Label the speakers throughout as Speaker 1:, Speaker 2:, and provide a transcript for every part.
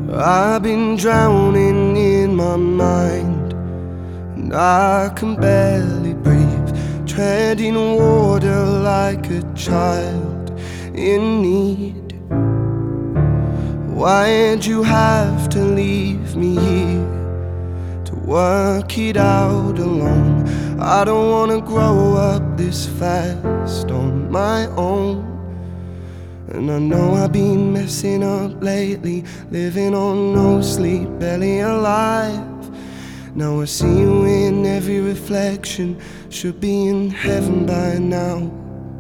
Speaker 1: I've been drowning in my mind, and I can barely breathe, treading water like a child in need. Why'd you have to leave me here to work it out alone? I don't wanna grow up this fast on my own. And I know I've been messing up lately, living on no sleep, barely alive. Now I see you in every reflection, should be in heaven by now.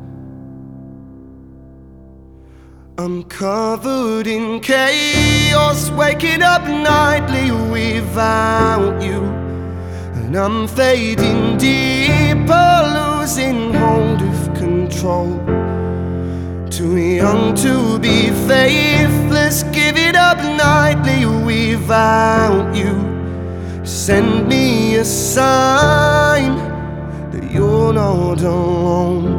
Speaker 1: I'm covered in chaos, waking up nightly without you. And I'm fading deeper, losing hold of control. Too young to be faithless, give it up nightly without you. Send me a sign that you're not alone.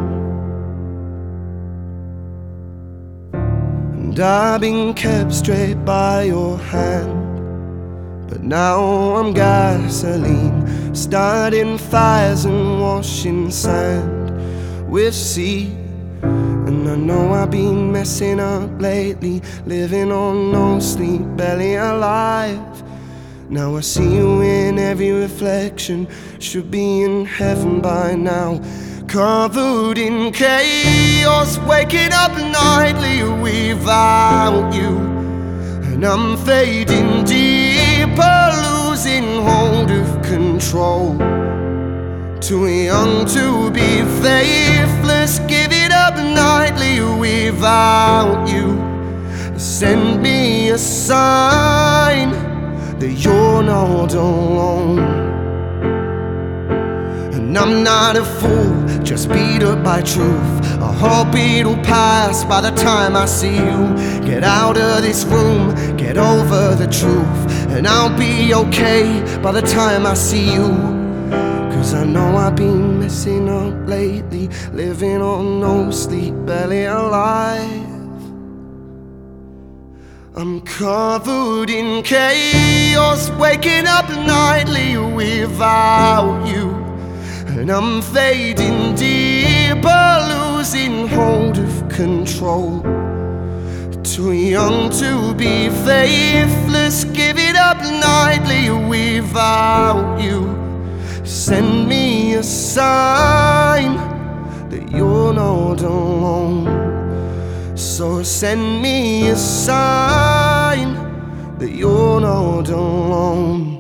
Speaker 1: And I've been kept straight by your hand, but now I'm gasoline, starting fires and washing sand with sea. And I know I've been messing up lately, living on no sleep, barely alive. Now I see you in every reflection, should be in heaven by now. Covered in chaos, waking up nightly without you. And I'm fading deeper, losing hold of control. Too young to be faithless, give it up nightly without you. Send me a sign that you're not alone. And I'm not a fool, just beat up by truth. I hope it'll pass by the time I see you. Get out of this room, get over the truth, and I'll be okay by the time I see you. 'Cause I know I've been messing up lately, living on no sleep, barely alive. I'm covered in chaos, waking up nightly without you. And I'm fading deeper, losing hold of control. Too young to be faithless, give it up nightly without you. Send me a sign that you're not alone. So send me a sign that you're not alone.